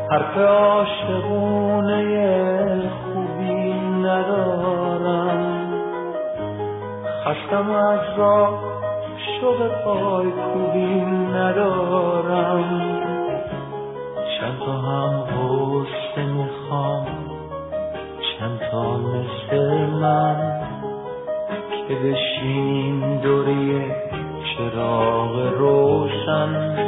حرف عاشقونه خوبی ندارم، خستم از راه شوق پای کوبی ندارم. چند تا هم غصه میخوام، چند تا مثل من که بشینیم دوره چراغ روشن.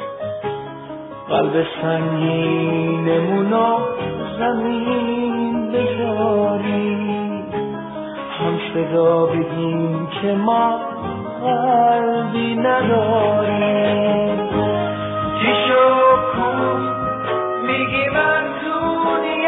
قلب سنگینمونو زمین بذاریم، هم صدا بگیم که ما قلبی نداریم. چی شو کو میگی من دونی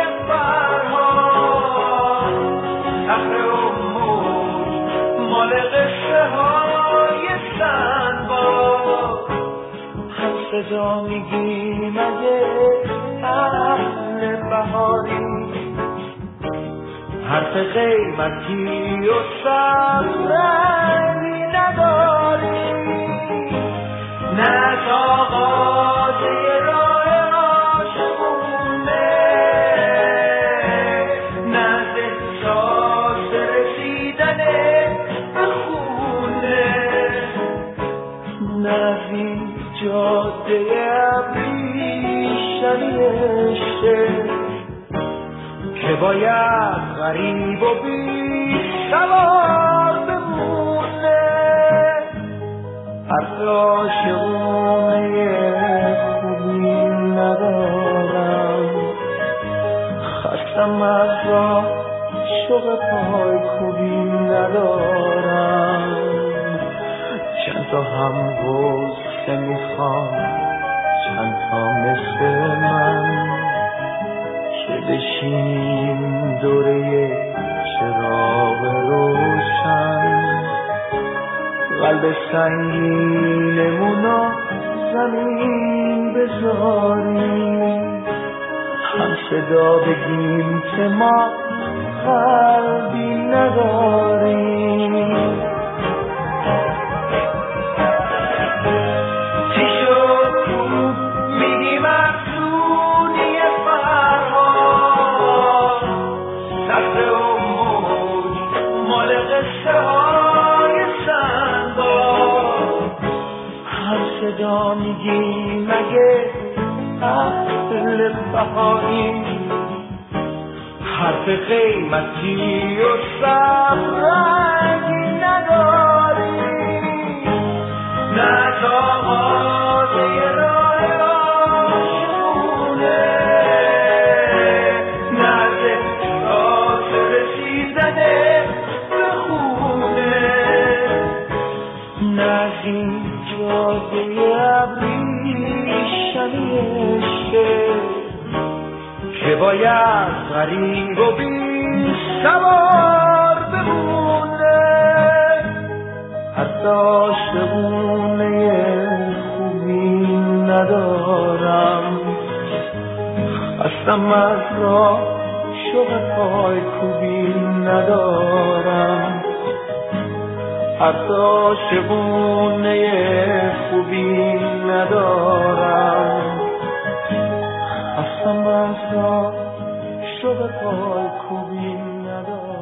فرهاد، صخره و موج مال قصه های سنباد. هم صدا میگیم اگه اهل بهاری، حرف قیمتی و سررنگی نداری. نه آغازه راه عاشقونه، نه احساس رسیدن به خونه، نه این جاده ابریشمی که باید غریب و بی سوار بمونه. حرف عاشقونه خوبی ندارم، خستم از راه شوق پای کوبی ندارم. چند تا هم غصه میخوام، چند تا مثل من که بشینیم دوره چراغ روشن. قلب سنگینمونو زمین بذاریم، هم صدا بگیم که ما قلبی نداریم. صدا میگیم اگه اهل بهایی، حرف قیمتی و سررنگی نداری. نه آغازه راه عاشقونه، نه احساس رسیدن به خونه، نه این جاده ابریشمیشه که باید غریب و بی سوار بمونه. حرف عاشقونه خوبی ندارم، خستم از راه شوق پای کوبی ندارم. حرف عاشقونه خوبی ندارم، خستم از راه شوق پای کوبی ندارم.